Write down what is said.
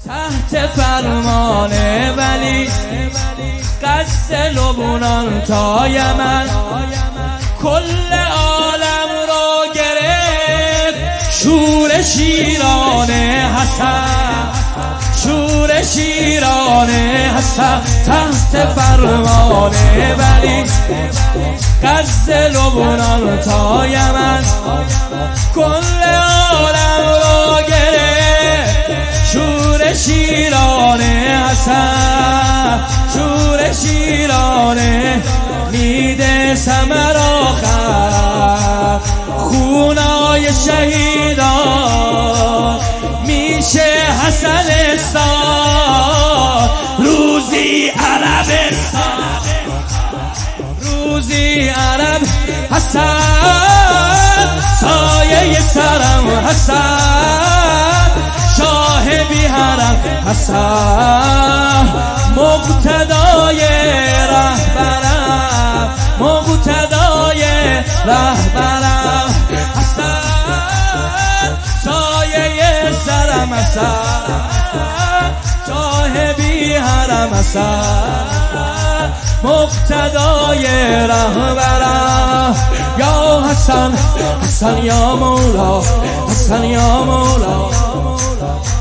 تحت فرمان ولی قصد لبنان تا یمن کل عالم را گرفت شور شیران حسن، شور شیران حسن تحت فرمان ولی قصد لبنان تا یمن کل عالم را گرفت شور شیران حسن، شور شیران میده ثمر آخر خونای شهیدان میشه حسنستان روزی عربستان، روزی عرب حسن سایه سرم حسن شاه بی حرم حسن مقتدای رهبرم، مقتدای رهبرم حسن سایه سرم حسن شاه بی حرم حسن مقتدای رهبرم یا حسن، حسن یا مولا، حسن یا مولا.